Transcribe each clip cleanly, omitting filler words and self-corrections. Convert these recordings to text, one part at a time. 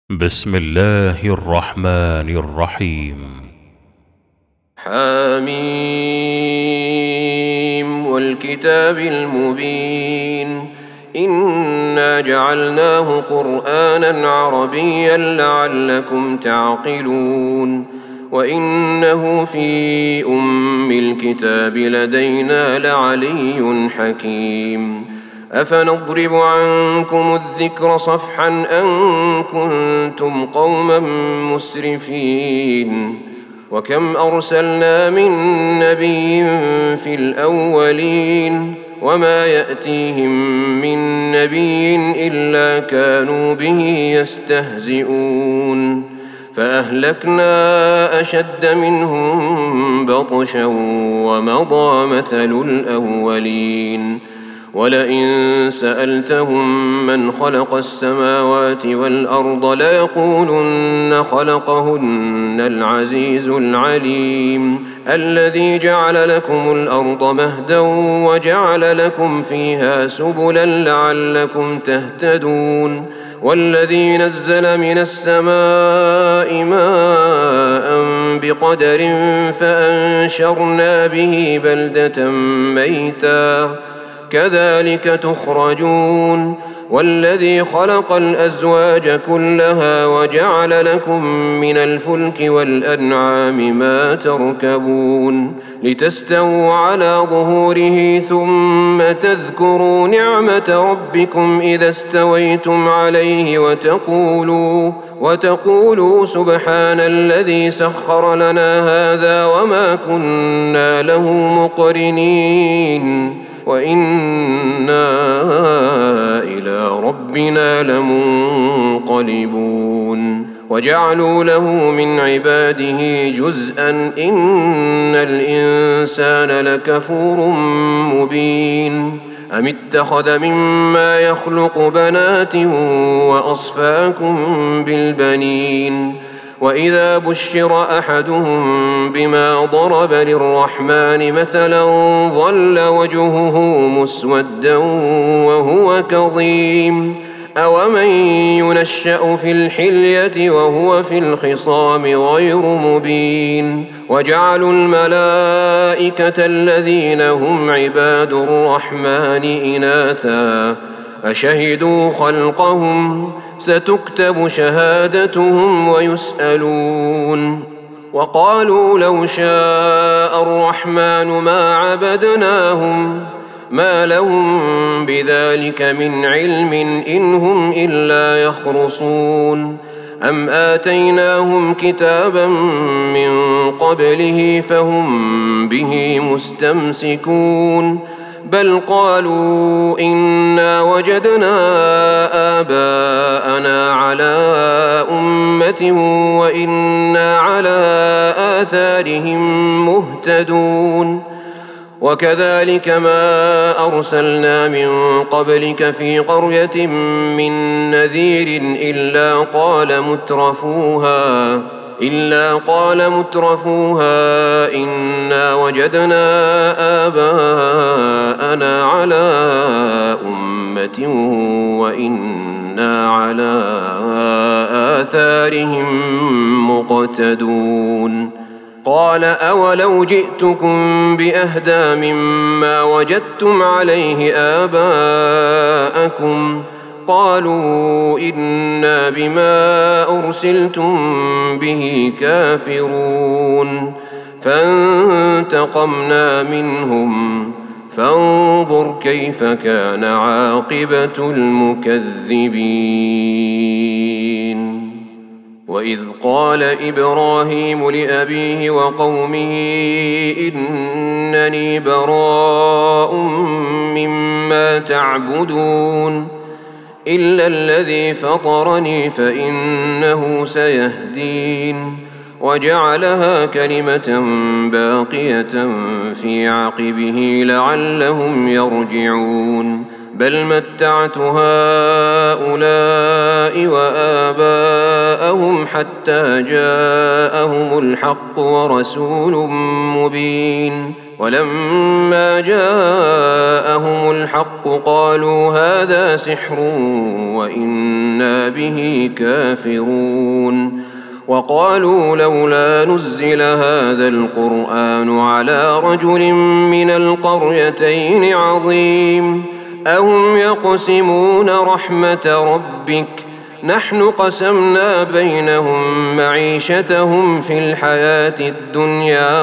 بسم الله الرحمن الرحيم. حميم والكتاب المبين إنا جعلناه قرآنا عربيا لعلكم تعقلون وإنه في أم الكتاب لدينا لعلي حكيم أفنضرب عنكم الذكر صفحا أن كنتم قوما مسرفين وكم أرسلنا من نبي في الأولين وما يأتيهم من نبي إلا كانوا به يستهزئون فأهلكنا أشد منهم بطشا ومضى مثل الأولين ولئن سألتهم من خلق السماوات والأرض ليقولن خلقهن العزيز العليم الذي جعل لكم الأرض مهدا وجعل لكم فيها سبلا لعلكم تهتدون والذي نزل من السماء ماء بقدر فأنشرنا به بلدة ميتا كذلك تخرجون والذي خلق الأزواج كلها وجعل لكم من الفلك والأنعام ما تركبون لتستووا على ظهوره ثم تذكروا نعمة ربكم إذا استويتم عليه وتقولوا سبحان الذي سخر لنا هذا وما كنا له مقرنين وإنا إلى ربنا لمنقلبون وجعلوا له من عباده جزءا إن الإنسان لكفور مبين أم اتخذ مما يخلق بنات وأصفاكم بالبنين وإذا بشر أحدهم بما ضرب للرحمن مثلا ظل وجهه مسودا وهو كظيم أومن ينشأ في الحلية وهو في الخصام غير مبين وجعلوا الملائكة الذين هم عباد الرحمن إناثا أشهدوا خلقهم ستكتب شهادتهم ويسألون وقالوا لو شاء الرحمن ما عبدناهم ما لهم بذلك من علم إن هم إلا يخرصون أم آتيناهم كتابا من قبله فهم به مستمسكون بل قالوا إنا وجدنا آباءنا على أمة وإنا على آثارهم مهتدون وكذلك ما أرسلنا من قبلك في قرية من نذير إلا قال مترفوها إنا وجدنا آباءنا على أمة وإنا على آثارهم مقتدون قال أولو جئتكم بأهدى مما وجدتم عليه آباءكم قالوا إنا بما أرسلتم به كافرون فانتقمنا منهم فانظر كيف كان عاقبة المكذبين وإذ قال إبراهيم لأبيه وقومه إنني براء مما تعبدون إلا الذي فطرني فإنه سيهدين وجعلها كلمة باقية في عقبه لعلهم يرجعون بل متعت هؤلاء وآباءهم حتى جاءهم الحق ورسول مبين ولما جاءهم الحق قالوا هذا سحر وإنا به كافرون وقالوا لولا نزل هذا القرآن على رجل من القريتين عظيم أهم يقسمون رحمة ربك نحن قسمنا بينهم معيشتهم في الحياة الدنيا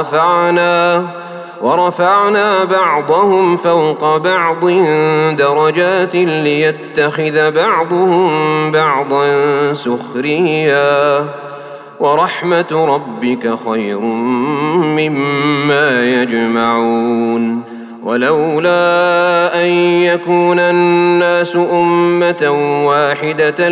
ورفعنا بعضهم فوق بعض درجات ليتخذ بعضهم بعضا سخريا ورحمة ربك خير مما يجمعون ولولا أن يكون الناس أمة واحدة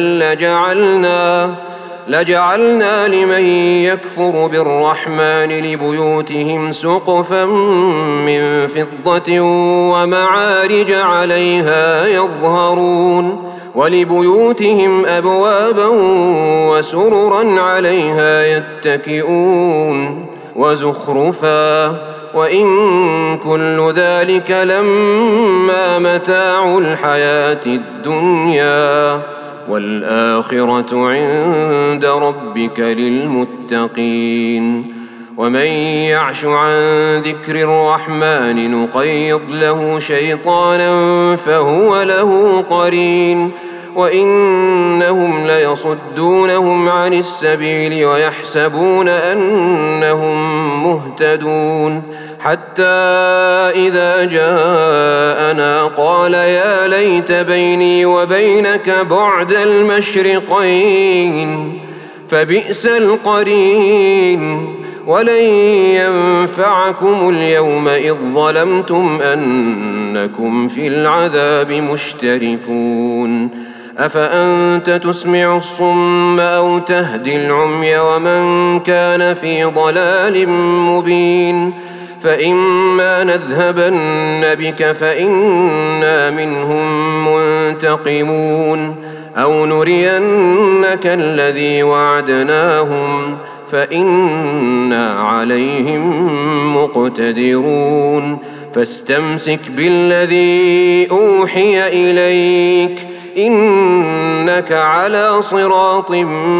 لجعلنا لمن يكفر بالرحمن لبيوتهم سقفا من فضة ومعارج عليها يظهرون ولبيوتهم أبوابا وسررا عليها يتكئون وزخرفا وإن كل ذلك لما متاع الحياة الدنيا والآخرة عند ربك للمتقين ومن يعش عن ذكر الرحمن نقيض له شيطانا فهو له قرين وإنهم ليصدونهم عن السبيل ويحسبون أنهم مهتدون حتى إذا جاءنا قال يا ليت بيني وبينك بعد المشرقين فبئس القرين ولن ينفعكم اليوم إذ ظلمتم أنكم في العذاب مشتركون أفأنت تسمع الصم أو تهدي العمي ومن كان في ضلال مبين فإما نذهبن بك فإنا منهم منتقمون أو نرينك الذي وعدناهم فإنا عليهم مقتدرون فاستمسك بالذي أوحي إليك إنك على صراط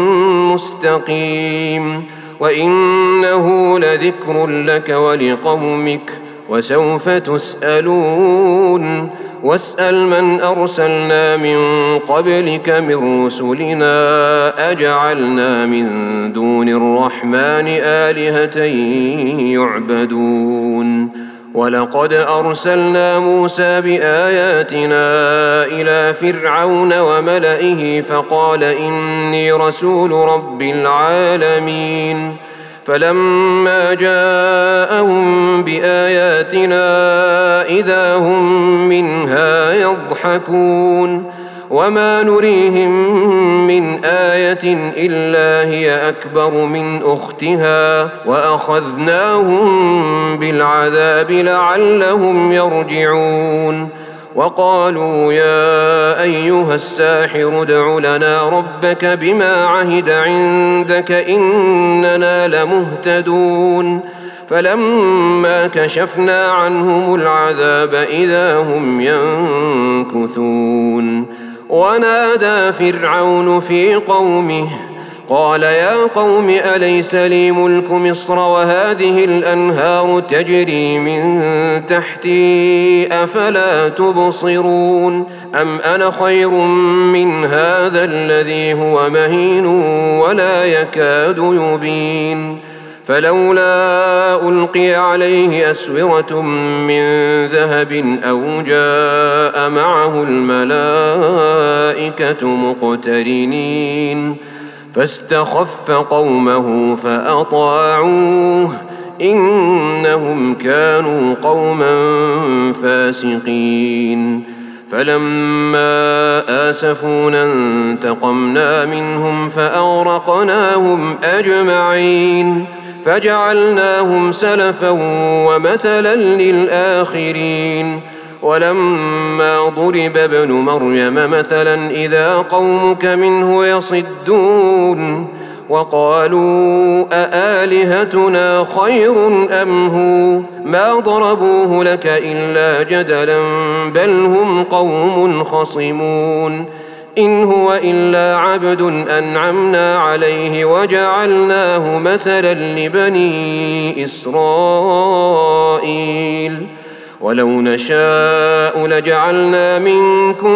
مستقيم وإنه لذكر لك ولقومك وسوف تسألون واسأل من أرسلنا من قبلك من رسلنا أجعلنا من دون الرحمن آلهة يعبدون ولقد أرسلنا موسى بآياتنا إلى فرعون وملئه فقال إني رسول رب العالمين فلما جاءهم بآياتنا إذا هم منها يضحكون وما نريهم من آية إلا هي أكبر من أختها وأخذناهم بالعذاب لعلهم يرجعون وقالوا يا أيها الساحر ادع لنا ربك بما عهد عندك إننا لمهتدون فلما كشفنا عنهم العذاب إذا هم ينكثون ونادى فرعون في قومه قال يا قوم أليس لي ملك مصر وهذه الأنهار تجري من تحتي أفلا تبصرون أم أنا خير من هذا الذي هو مهين ولا يكاد يبين فلولا ألقي عليه أسورة من ذهب أو جاء معه الملائكة مقترنين فاستخف قومه فأطاعوه إنهم كانوا قوما فاسقين فلما آسفونا انتقمنا منهم فأغرقناهم أجمعين فجعلناهم سلفا ومثلا للآخرين ولما ضرب ابن مريم مثلا إذا قومك منه يصدون وقالوا أآلهتنا خير أم هو ما ضربوه لك إلا جدلا بل هم قوم خصمون إن هو إلا عبد أنعمنا عليه وجعلناه مثلا لبني إسرائيل ولو نشاء لجعلنا منكم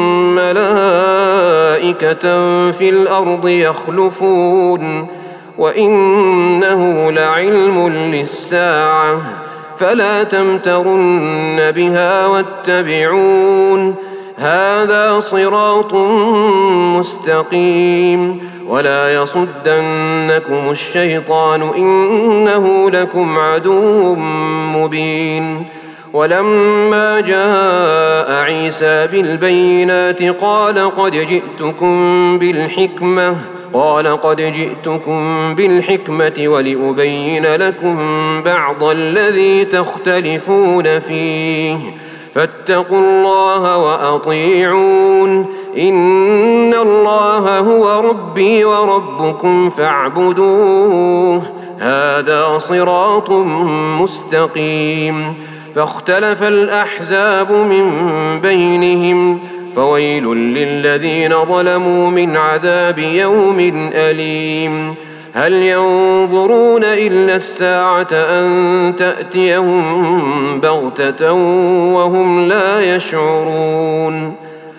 ملائكة في الأرض يخلفون وإنه لعلم للساعة فلا تمترن بها واتبعون هذا صراط مستقيم ولا يصدنكم الشيطان إنه لكم عدو مبين ولما جاء عيسى بالبينات قال قد جئتكم بالحكمة ولأبين لكم بعض الذي تختلفون فيه فاتقوا الله وأطيعون إن الله هو ربي وربكم فاعبدوه هذا صراط مستقيم فاختلف الأحزاب من بينهم فويل للذين ظلموا من عذاب يوم أليم هل ينظرون إلا الساعة أن تأتيهم بغتة وهم لا يشعرون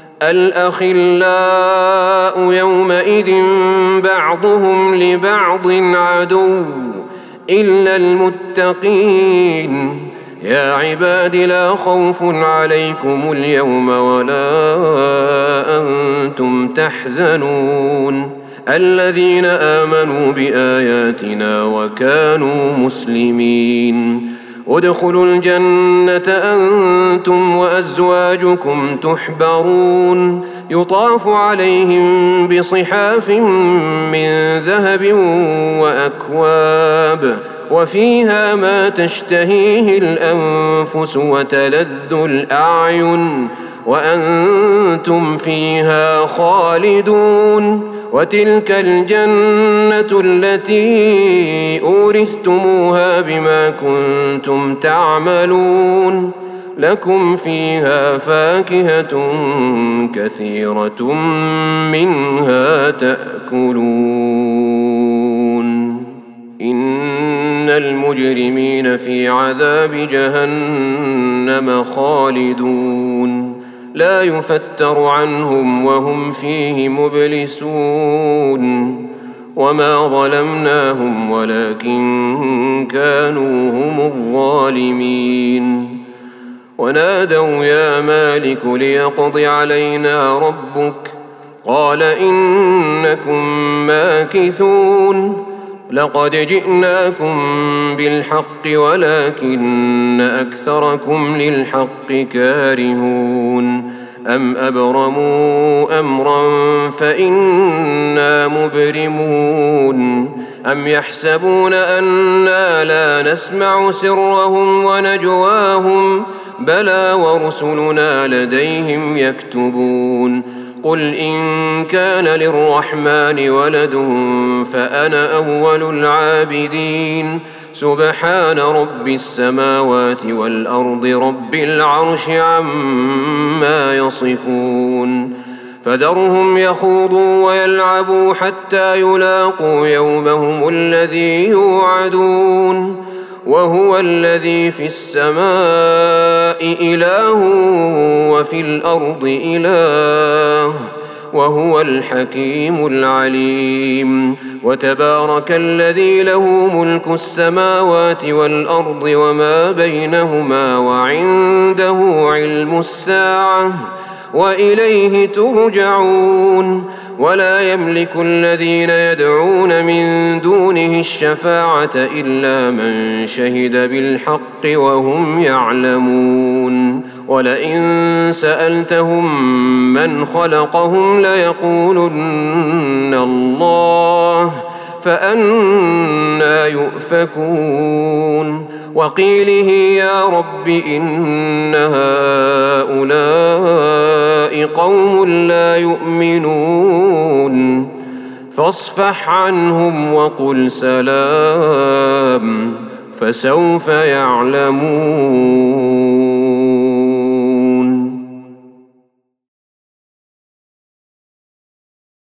الأخلاء يومئذ بعضهم لبعض عدو إلا المتقين يا عباد لا خوف عليكم اليوم ولا أنتم تحزنون الذين آمنوا بآياتنا وكانوا مسلمين ادخلوا الجنة أنتم وأزواجكم تحبرون يطاف عليهم بصحاف من ذهب وأكواب وفيها ما تشتهيه الأنفس وتلذ الأعين وأنتم فيها خالدون وتلك الجنة التي أورثتموها بما كنتم تعملون لكم فيها فاكهة كثيرة منها تأكلون إن المجرمين في عذاب جهنم خالدون لا يفتر عنهم وهم فيه مبلسون وما ظلمناهم ولكن كانوا هم الظالمين ونادوا يا مالك ليقض علينا ربك قال إنكم ماكثون لقد جئناكم بالحق ولكن أكثركم للحق كارهون أم أبرموا أمرا فإنا مبرمون أم يحسبون أنا لا نسمع سرهم ونجواهم بلى ورسلنا لديهم يكتبون قل إن كان للرحمن ولد فأنا أول العابدين سبحان رب السماوات والأرض رب العرش عما يصفون فذرهم يخوضوا ويلعبوا حتى يلاقوا يومهم الذي يوعدون وهو الذي في السماء إله وفي الأرض إله وهو الحكيم العليم وتبارك الذي له ملك السماوات والأرض وما بينهما وعنده علم الساعة وإليه ترجعون ولا يملك الذين يدعون من دونه الشفاعة إلا من شهد بالحق وهم يعلمون ولئن سألتهم من خلقهم ليقولن الله فأنى يؤفكون وقيله يا رب إن هؤلاء قوم لا يؤمنون فاصفح عنهم وقل سلام فسوف يعلمون.